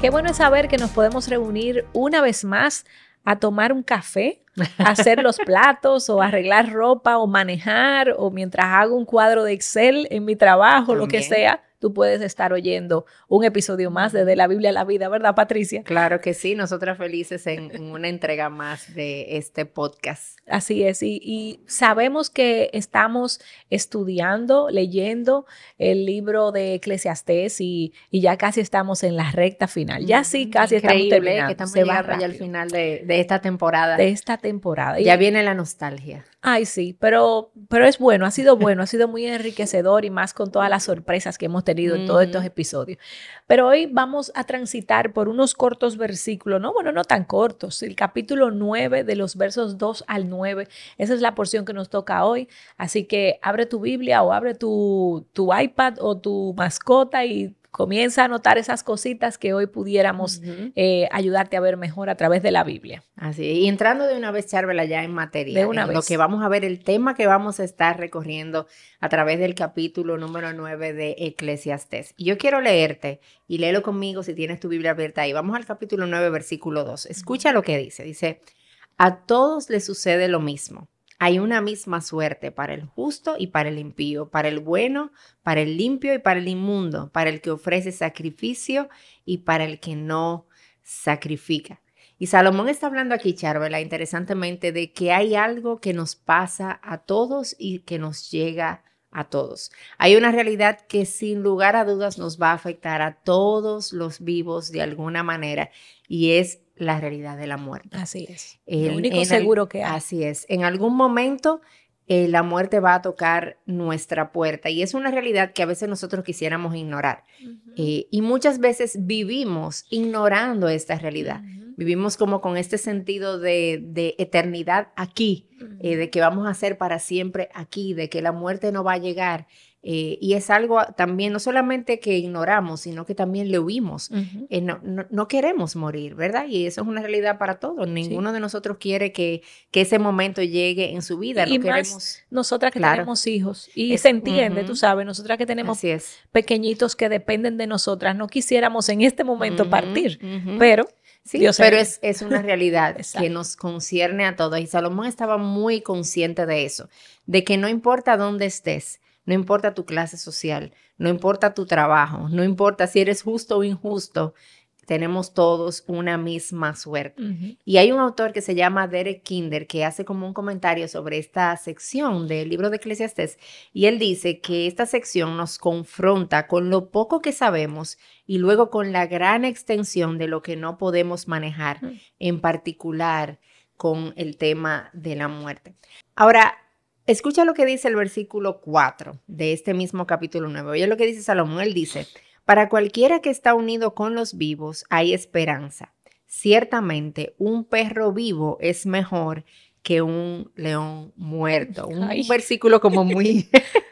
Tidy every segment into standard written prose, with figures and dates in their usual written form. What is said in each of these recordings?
Qué bueno es saber que nos podemos reunir una vez más a tomar un café, a hacer los platos o arreglar ropa o manejar o mientras hago un cuadro de Excel en mi trabajo, también. Lo que sea. Tú puedes estar oyendo un episodio más de la Biblia a la Vida, ¿verdad, Patricia? Claro que sí, nosotras felices en una entrega más de este podcast. Así es, y sabemos que estamos estudiando, leyendo el libro de Eclesiastés y ya casi estamos en la recta final. Ya sí, casi estamos terminando. Que estamos llegando ya al final de esta temporada. De esta temporada. Ya viene la nostalgia. Ay, sí, pero es bueno, ha sido muy enriquecedor y más con todas las sorpresas que hemos tenido en todos estos episodios. Pero hoy vamos a transitar por unos cortos versículos, no tan cortos, el capítulo 9 de los versos 2 al 9, esa es la porción que nos toca hoy, así que abre tu Biblia o abre tu iPad o tu mascota y comienza a anotar esas cositas que hoy pudiéramos ayudarte a ver mejor a través de la Biblia. Así, y entrando de una vez, Charvela, ya en materia, de una vez. Lo que vamos a ver, el tema que vamos a estar recorriendo a través del capítulo número 9 de Eclesiastés. Y yo quiero leerte, y léelo conmigo si tienes tu Biblia abierta ahí. Vamos al capítulo 9, versículo 2. Escucha lo que dice. Dice, a todos les sucede lo mismo. Hay una misma suerte para el justo y para el impío, para el bueno, para el limpio y para el inmundo, para el que ofrece sacrificio y para el que no sacrifica. Y Salomón está hablando aquí, Charvela, interesantemente, de que hay algo que nos pasa a todos y que nos llega a todos. Hay una realidad que sin lugar a dudas nos va a afectar a todos los vivos de alguna manera y es la realidad de la muerte. Así es. Lo único seguro que hay. Así es. En algún momento la muerte va a tocar nuestra puerta y es una realidad que a veces nosotros quisiéramos ignorar. Y muchas veces vivimos ignorando esta realidad. Vivimos como con este sentido de eternidad aquí, de que vamos a ser para siempre aquí, de que la muerte no va a llegar. Y es algo también, no solamente que ignoramos, sino que también le huimos. No queremos morir, ¿verdad? Y eso es una realidad para todos. Ninguno de nosotros quiere que ese momento llegue en su vida. Y no más queremos, nosotras que tenemos hijos. Y se entiende, tú sabes, nosotras que tenemos pequeñitos que dependen de nosotras, no quisiéramos en este momento partir, pero... Sí, pero es una realidad que nos concierne a todos. Y Salomón estaba muy consciente de eso, de que no importa dónde estés, no importa tu clase social, no importa tu trabajo, no importa si eres justo o injusto, tenemos todos una misma suerte. Y hay un autor que se llama Derek Kinder que hace como un comentario sobre esta sección del libro de Eclesiastés y él dice que esta sección nos confronta con lo poco que sabemos y luego con la gran extensión de lo que no podemos manejar, en particular con el tema de la muerte. Ahora, escucha lo que dice el versículo 4 de este mismo capítulo 9. Oye lo que dice Salomón, él dice... Para cualquiera que está unido con los vivos hay esperanza. Ciertamente, un perro vivo es mejor que un león muerto. Un versículo como muy...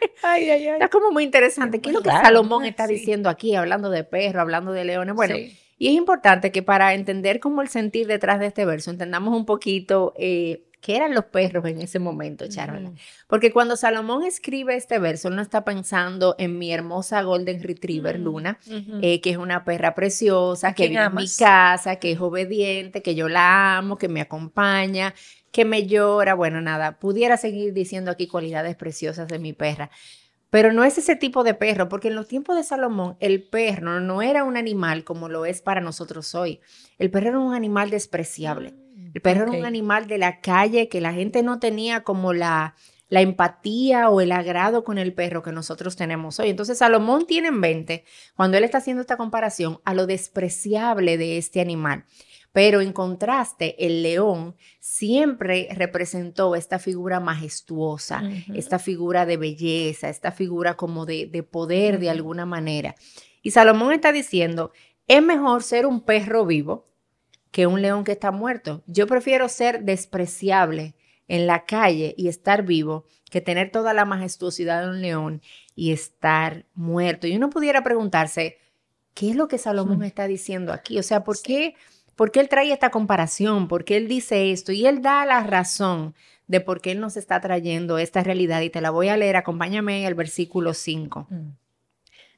Está como muy interesante. ¿Qué es lo que Salomón está diciendo aquí, hablando de perro, hablando de leones? Bueno, y es importante que para entender como el sentir detrás de este verso, entendamos un poquito... ¿qué eran los perros en ese momento, Charvela? Porque cuando Salomón escribe este verso, él no está pensando en mi hermosa Golden Retriever, Luna, que es una perra preciosa, que vive en mi casa, que es obediente, que yo la amo, que me acompaña, que me llora. Bueno, nada, pudiera seguir diciendo aquí cualidades preciosas de mi perra. Pero no es ese tipo de perro, porque en los tiempos de Salomón, el perro no era un animal como lo es para nosotros hoy. El perro era un animal despreciable. El perro era un animal de la calle que la gente no tenía como la empatía o el agrado con el perro que nosotros tenemos hoy. Entonces Salomón tiene en mente, cuando él está haciendo esta comparación, a lo despreciable de este animal. Pero en contraste, el león siempre representó esta figura majestuosa, esta figura de belleza, esta figura como de poder de alguna manera. Y Salomón está diciendo, es mejor ser un perro vivo que un león que está muerto. Yo prefiero ser despreciable en la calle y estar vivo que tener toda la majestuosidad de un león y estar muerto. Y uno pudiera preguntarse, ¿qué es lo que Salomón está diciendo aquí? O sea, ¿por qué él trae esta comparación? ¿Por qué él dice esto? Y él da la razón de por qué él nos está trayendo esta realidad. Y te la voy a leer, acompáñame en el versículo 5.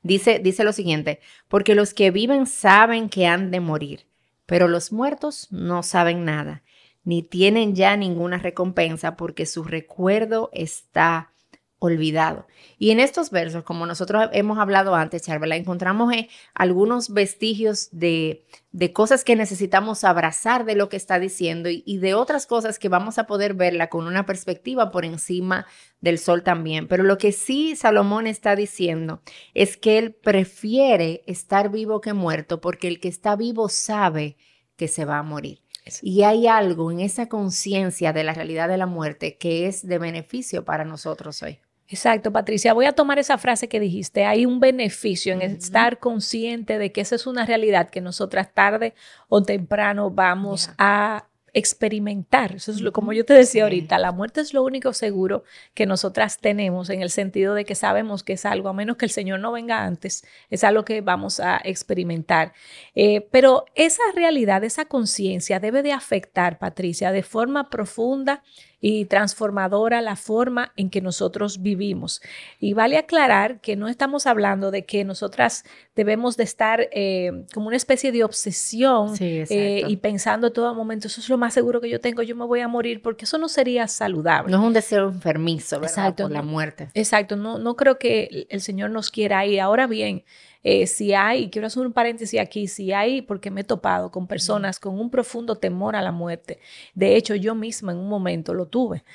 Dice lo siguiente, porque los que viven saben que han de morir, pero los muertos no saben nada, ni tienen ya ninguna recompensa porque su recuerdo está olvidado. Y en estos versos, como nosotros hemos hablado antes, Charvela, encontramos algunos vestigios de cosas que necesitamos abrazar de lo que está diciendo y de otras cosas que vamos a poder verla con una perspectiva por encima del sol también. Pero lo que sí Salomón está diciendo es que él prefiere estar vivo que muerto porque el que está vivo sabe que se va a morir. Y hay algo en esa conciencia de la realidad de la muerte que es de beneficio para nosotros hoy. Exacto, Patricia. Voy a tomar esa frase que dijiste. Hay un beneficio en estar consciente de que esa es una realidad que nosotras tarde o temprano vamos a experimentar. Eso es como yo te decía ahorita, la muerte es lo único seguro que nosotras tenemos en el sentido de que sabemos que es algo, a menos que el Señor no venga antes, es algo que vamos a experimentar. Pero esa realidad, esa conciencia debe de afectar, Patricia, de forma profunda y transformadora la forma en que nosotros vivimos. Y vale aclarar que no estamos hablando de que nosotras debemos de estar como una especie de obsesión y pensando todo momento, eso es lo más seguro que yo tengo, yo me voy a morir, porque eso no sería saludable. No es un deseo enfermizo, ¿verdad? Exacto, por la muerte. Exacto, no creo que el Señor nos quiera ahí. Ahora bien, si hay, quiero hacer un paréntesis aquí, si hay, porque me he topado con personas con un profundo temor a la muerte. De hecho, yo misma en un momento lo tuve.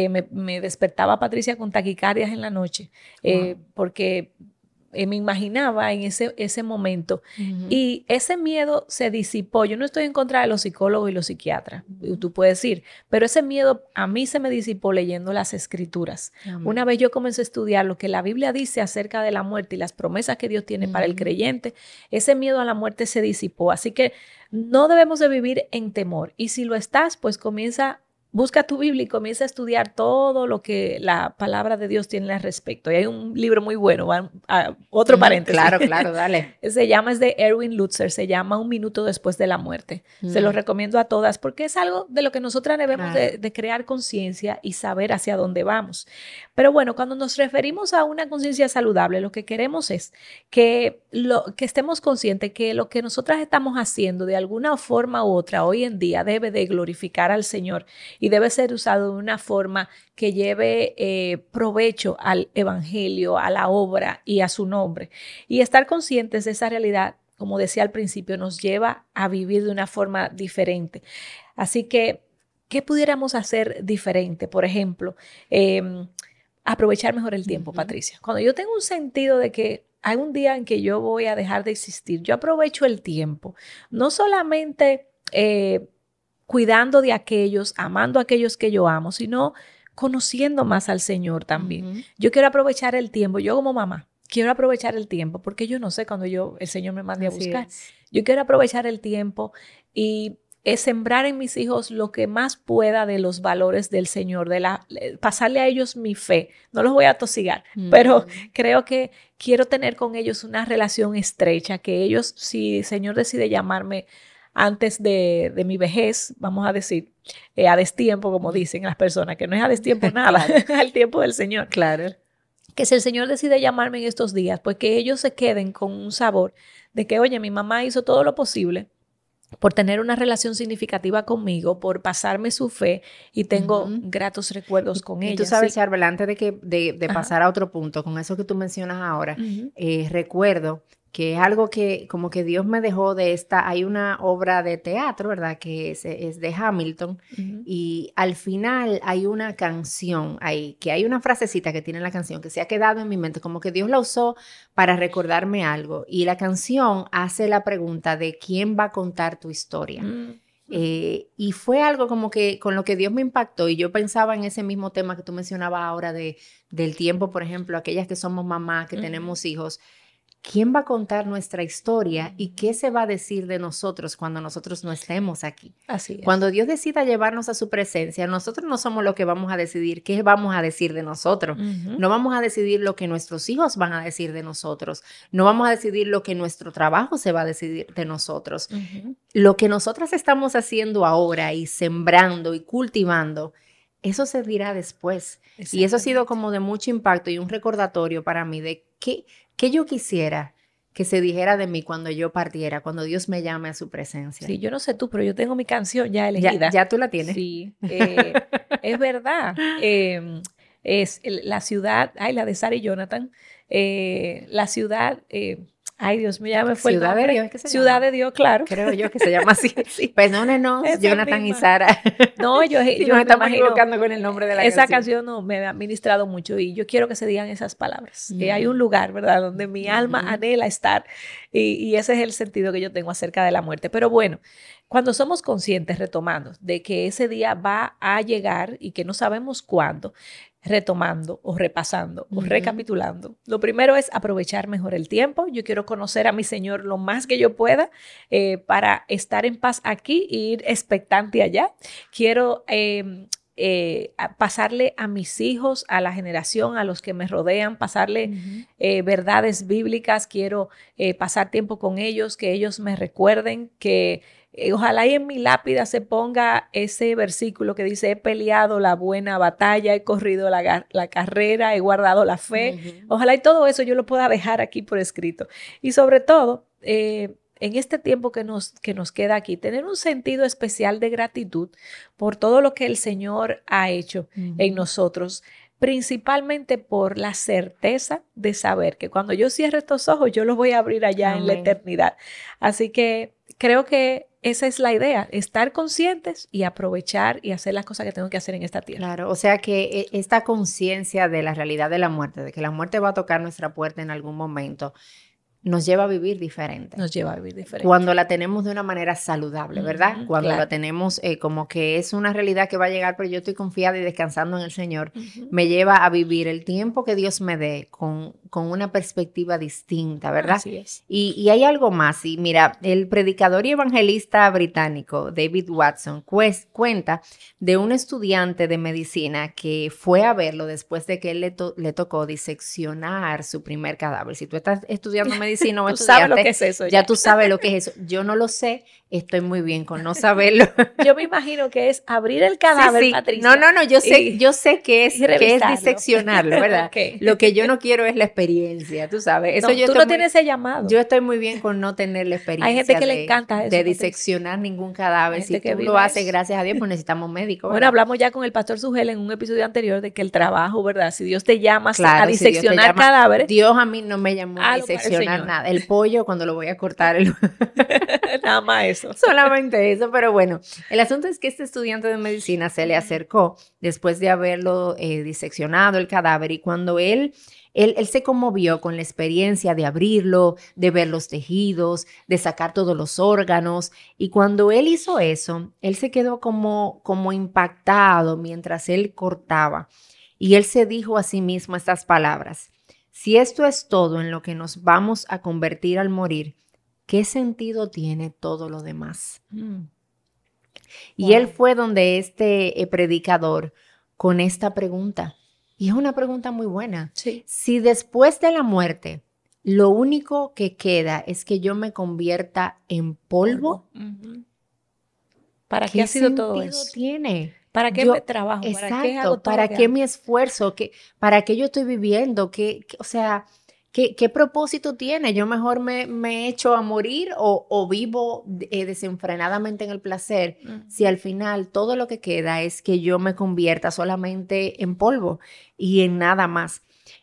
Me despertaba Patricia con taquicardias en la noche, porque me imaginaba en ese momento y ese miedo se disipó. Yo no estoy en contra de los psicólogos y los psiquiatras, tú puedes decir, pero ese miedo a mí se me disipó leyendo las escrituras. Una vez yo comencé a estudiar lo que la Biblia dice acerca de la muerte y las promesas que Dios tiene para el creyente, ese miedo a la muerte se disipó. Así que no debemos de vivir en temor, y si lo estás, pues busca tu Biblia y comienza a estudiar todo lo que la palabra de Dios tiene al respecto. Y hay un libro muy bueno, otro paréntesis. Claro, dale. Es de Erwin Lutzer, se llama Un minuto después de la muerte. Se lo recomiendo a todas porque es algo de lo que nosotras debemos de crear conciencia y saber hacia dónde vamos. Pero bueno, cuando nos referimos a una conciencia saludable, lo que queremos es que estemos conscientes que lo que nosotras estamos haciendo de alguna forma u otra hoy en día debe de glorificar al Señor y debe ser usado de una forma que lleve provecho al evangelio, a la obra y a su nombre. Y estar conscientes de esa realidad, como decía al principio, nos lleva a vivir de una forma diferente. Así que, ¿qué pudiéramos hacer diferente? Por ejemplo, aprovechar mejor el tiempo, Patricia. Cuando yo tengo un sentido de que hay un día en que yo voy a dejar de existir, yo aprovecho el tiempo, no solamente cuidando de aquellos, amando a aquellos que yo amo, sino conociendo más al Señor también. Yo quiero aprovechar el tiempo, yo como mamá, quiero aprovechar el tiempo porque yo no sé cuando el Señor me mande a buscar. Yo quiero aprovechar el tiempo y sembrar en mis hijos lo que más pueda de los valores del Señor, pasarle a ellos mi fe. No los voy a tosigar, pero creo que quiero tener con ellos una relación estrecha, que ellos, si el Señor decide llamarme antes de mi vejez, vamos a decir, a destiempo, como dicen las personas, que no es a destiempo nada, al tiempo del Señor. Claro. Que si el Señor decide llamarme en estos días, pues que ellos se queden con un sabor de que, oye, mi mamá hizo todo lo posible por tener una relación significativa conmigo, por pasarme su fe y tengo gratos recuerdos con ella. Y tú sabes, Charvela, antes de pasar a otro punto, con eso que tú mencionas ahora, recuerdo que es algo que como que Dios me dejó hay una obra de teatro, ¿verdad? Que es de Hamilton, y al final hay una canción ahí, que hay una frasecita que tiene la canción que se ha quedado en mi mente, como que Dios la usó para recordarme algo, y la canción hace la pregunta de ¿quién va a contar tu historia? Y fue algo como que con lo que Dios me impactó, y yo pensaba en ese mismo tema que tú mencionabas ahora del tiempo, por ejemplo, aquellas que somos mamás, que tenemos hijos. ¿Quién va a contar nuestra historia y qué se va a decir de nosotros cuando nosotros no estemos aquí? Así es. Cuando Dios decida llevarnos a su presencia, nosotros no somos los que vamos a decidir qué vamos a decir de nosotros. No vamos a decidir lo que nuestros hijos van a decir de nosotros. No vamos a decidir lo que nuestro trabajo se va a decidir de nosotros. Lo que nosotras estamos haciendo ahora y sembrando y cultivando, eso se dirá después. Y eso ha sido como de mucho impacto y un recordatorio para mí de ¿Qué yo quisiera que se dijera de mí cuando yo partiera, cuando Dios me llame a su presencia? Sí, yo no sé tú, pero yo tengo mi canción ya elegida. ¿Ya tú la tienes? Sí, es verdad. La ciudad, ay, la de Sara y Jonathan, la ciudad, ay, Dios mío, ya me fue Ciudad el nombre. de Dios, ¿es que se Ciudad llama? de Dios, claro. Creo yo que se llama así. Sí. Perdónenos, Esa Jonathan misma. y Sara. No, yo Si me nos estamos imagino, equivocando con el nombre de la esa canción. canción no, me ha ministrado mucho y yo quiero que se digan esas palabras. Hay un lugar, ¿verdad?, donde mi alma anhela estar y ese es el sentido que yo tengo acerca de la muerte. Pero bueno, cuando somos conscientes, retomando, de que ese día va a llegar y que no sabemos cuándo, retomando o repasando o recapitulando, lo primero es aprovechar mejor el tiempo. Yo quiero conocer a mi Señor lo más que yo pueda para estar en paz aquí e ir expectante allá. Quiero pasarle a mis hijos, a la generación, a los que me rodean, pasarle verdades bíblicas. Quiero pasar tiempo con ellos, que ellos me recuerden que ojalá y en mi lápida se ponga ese versículo que dice: he peleado la buena batalla, he corrido la carrera, he guardado la fe. Ojalá y todo eso yo lo pueda dejar aquí por escrito. Y sobre todo, en este tiempo que nos queda aquí, tener un sentido especial de gratitud por todo lo que el Señor ha hecho en nosotros, principalmente por la certeza de saber que cuando yo cierre estos ojos, yo los voy a abrir allá en la eternidad. Así que creo que esa es la idea, estar conscientes y aprovechar y hacer las cosas que tengo que hacer en esta tierra. Claro, o sea que esta conciencia de la realidad de la muerte, de que la muerte va a tocar nuestra puerta en algún momento, nos lleva a vivir diferente. Nos lleva a vivir diferente. Cuando la tenemos de una manera saludable, ¿verdad? Cuando la tenemos como que es una realidad que va a llegar, pero yo estoy confiada y descansando en el Señor, me lleva a vivir el tiempo que Dios me dé con una perspectiva distinta, ¿verdad? Así es. Y hay algo más. Y mira, el predicador y evangelista británico David Watson cuenta de un estudiante de medicina que fue a verlo después de que él le tocó diseccionar su primer cadáver. Si tú estás estudiando medicina o tú sabes lo que es eso. Ya tú sabes lo que es eso. Yo no lo sé, estoy muy bien con no saberlo. Yo me imagino que es abrir el cadáver, sí. Patricia. No, yo sé que es diseccionarlo, ¿verdad? Okay. Lo que yo no quiero es la experiencia, tú sabes. Eso tú no tienes ese llamado. Yo estoy muy bien con no tener la experiencia. Hay gente que le encanta eso. De diseccionar ningún cadáver. Si tú lo haces, gracias a Dios, pues necesitamos médicos. Bueno, hablamos ya con el pastor Sugel en un episodio anterior de que el trabajo, ¿verdad? Si Dios te llama a diseccionar cadáveres. Dios a mí no me llamó a diseccionar nada. El pollo cuando lo voy a cortar. Nada más eso. Solamente eso, pero bueno. El asunto es que este estudiante de medicina se le acercó después de haberlo diseccionado el cadáver y cuando él se conmovió con la experiencia de abrirlo, de ver los tejidos, de sacar todos los órganos. Y cuando él hizo eso, él se quedó como impactado mientras él cortaba. Y él se dijo a sí mismo estas palabras: si esto es todo en lo que nos vamos a convertir al morir, ¿qué sentido tiene todo lo demás? Y él fue donde este predicador con esta pregunta. Y es una pregunta muy buena. Sí. Si después de la muerte lo único que queda es que yo me convierta en polvo, ¿para qué ha sido todo eso? ¿Qué sentido tiene? ¿Para qué me trabajo? Exacto, ¿Para qué hago todo? ¿Para qué mi esfuerzo? ¿Para qué yo estoy viviendo? O sea, ¿qué propósito tiene? Yo mejor me echo a morir o vivo desenfrenadamente en el placer si al final todo lo que queda es que yo me convierta solamente en polvo y en nada más.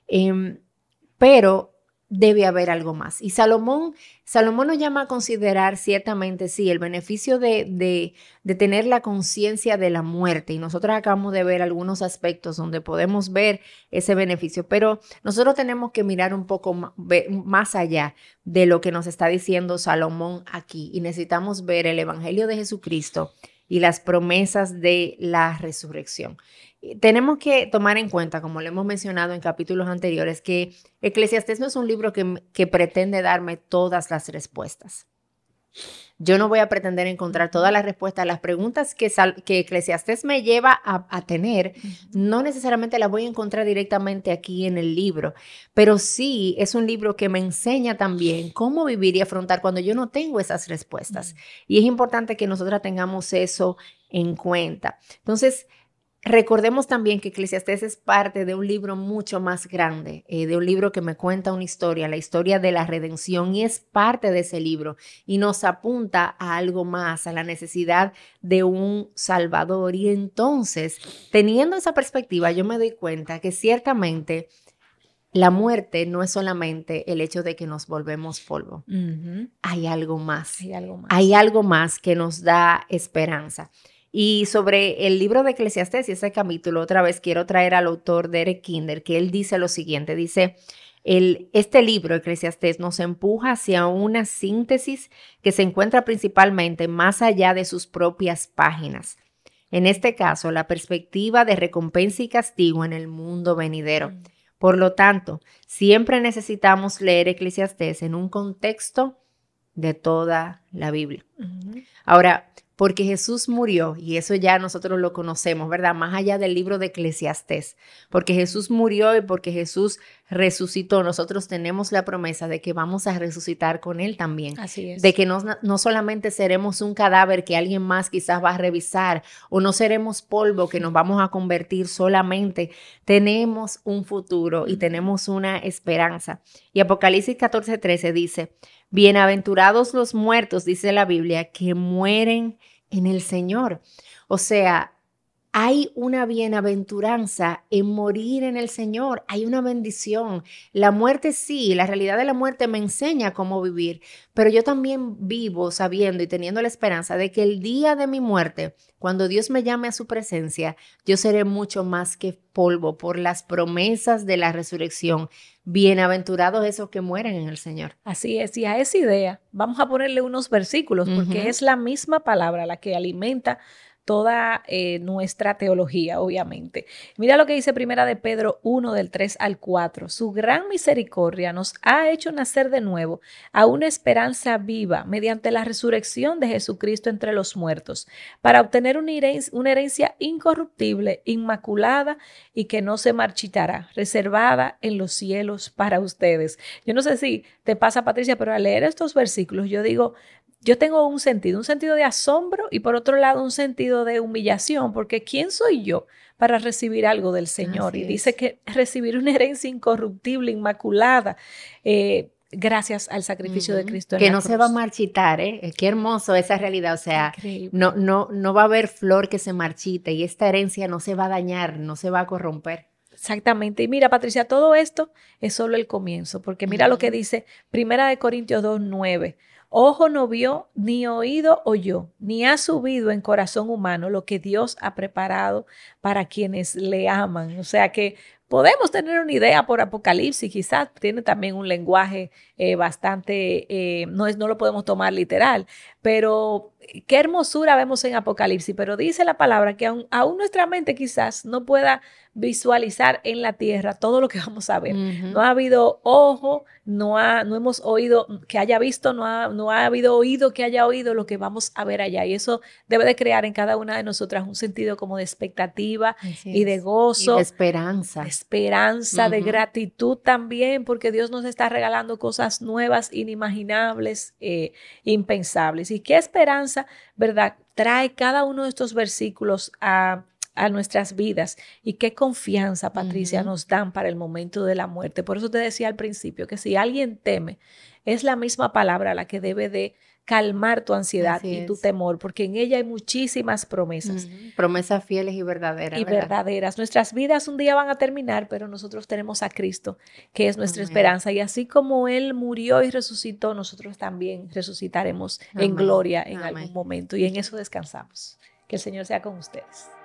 Pero debe haber algo más. Y Salomón nos llama a considerar ciertamente, sí, el beneficio de tener la conciencia de la muerte. Y nosotros acabamos de ver algunos aspectos donde podemos ver ese beneficio. Pero nosotros tenemos que mirar un poco más allá de lo que nos está diciendo Salomón aquí. Y necesitamos ver el Evangelio de Jesucristo y las promesas de la resurrección. Tenemos que tomar en cuenta, como lo hemos mencionado en capítulos anteriores, que Eclesiastés no es un libro que pretende darme todas las respuestas. Yo no voy a pretender encontrar todas las respuestas a las preguntas que Eclesiastés me lleva a tener. No necesariamente las voy a encontrar directamente aquí en el libro, pero sí es un libro que me enseña también cómo vivir y afrontar cuando yo no tengo esas respuestas. Y es importante que nosotras tengamos eso en cuenta. Entonces, recordemos también que Eclesiastés es parte de un libro mucho más grande, de un libro que me cuenta una historia, la historia de la redención, y es parte de ese libro y nos apunta a algo más, a la necesidad de un Salvador. Y entonces, teniendo esa perspectiva, yo me doy cuenta que ciertamente la muerte no es solamente el hecho de que nos volvemos polvo. Hay algo más. Hay algo más que nos da esperanza. Y sobre el libro de Eclesiastés y ese capítulo, otra vez quiero traer al autor Derek Kidner, que él dice lo siguiente, dice, este libro, Eclesiastés, nos empuja hacia una síntesis que se encuentra principalmente más allá de sus propias páginas. En este caso, la perspectiva de recompensa y castigo en el mundo venidero. Por lo tanto, siempre necesitamos leer Eclesiastés en un contexto de toda la Biblia. Ahora, porque Jesús murió, y eso ya nosotros lo conocemos, ¿verdad? Más allá del libro de Eclesiastés, porque Jesús murió y porque Jesús resucitó, nosotros tenemos la promesa de que vamos a resucitar con Él también. Así es. De que no solamente seremos un cadáver que alguien más quizás va a revisar, o no seremos polvo que nos vamos a convertir solamente. Tenemos un futuro y tenemos una esperanza. Y Apocalipsis 14:13 dice, bienaventurados los muertos, dice la Biblia, que mueren en el Señor. O sea, hay una bienaventuranza en morir en el Señor. Hay una bendición. La muerte sí, la realidad de la muerte me enseña cómo vivir, pero yo también vivo sabiendo y teniendo la esperanza de que el día de mi muerte, cuando Dios me llame a su presencia, yo seré mucho más que polvo por las promesas de la resurrección. Bienaventurados esos que mueren en el Señor. Así es, y a esa idea vamos a ponerle unos versículos porque es la misma palabra la que alimenta toda nuestra teología, obviamente. Mira lo que dice Primera de Pedro 1, del 3 al 4. Su gran misericordia nos ha hecho nacer de nuevo a una esperanza viva mediante la resurrección de Jesucristo entre los muertos, para obtener una herencia incorruptible, inmaculada y que no se marchitará, reservada en los cielos para ustedes. Yo no sé si te pasa, Patricia, pero al leer estos versículos yo digo, yo tengo un sentido de asombro y por otro lado un sentido de humillación, porque ¿quién soy yo para recibir algo del Señor? Así y es. Dice que recibir una herencia incorruptible, inmaculada, gracias al sacrificio de Cristo en que la no cruz. Se va a marchitar, ¿eh? Qué hermoso esa realidad, o sea, no va a haber flor que se marchite y esta herencia no se va a dañar, no se va a corromper. Exactamente. Y mira, Patricia, todo esto es solo el comienzo, porque mira lo que dice Primera de Corintios 2:9. Ojo no vio, ni oído oyó, ni ha subido en corazón humano lo que Dios ha preparado para quienes le aman. O sea que podemos tener una idea por Apocalipsis, quizás tiene también un lenguaje bastante, no lo podemos tomar literal, pero qué hermosura vemos en Apocalipsis. Pero dice la palabra que aún nuestra mente quizás no pueda visualizar en la tierra todo lo que vamos a ver. No ha habido ojo, no hemos oído que haya visto, no ha habido oído que haya oído lo que vamos a ver allá. Y eso debe de crear en cada una de nosotras un sentido como de expectativa y de gozo. Y de esperanza. De esperanza, de gratitud también, porque Dios nos está regalando cosas nuevas, inimaginables, impensables. Y qué esperanza, ¿verdad? Trae cada uno de estos versículos a nuestras vidas y qué confianza, Patricia, nos dan para el momento de la muerte. Por eso te decía al principio que si alguien teme, es la misma palabra la que debe de calmar tu ansiedad y tu temor, porque en ella hay muchísimas promesas. Promesas fieles y verdaderas. Verdaderas. Nuestras vidas un día van a terminar, pero nosotros tenemos a Cristo, que es nuestra esperanza. Y así como Él murió y resucitó, nosotros también resucitaremos en gloria en algún momento. Y en eso descansamos. Que el Señor sea con ustedes.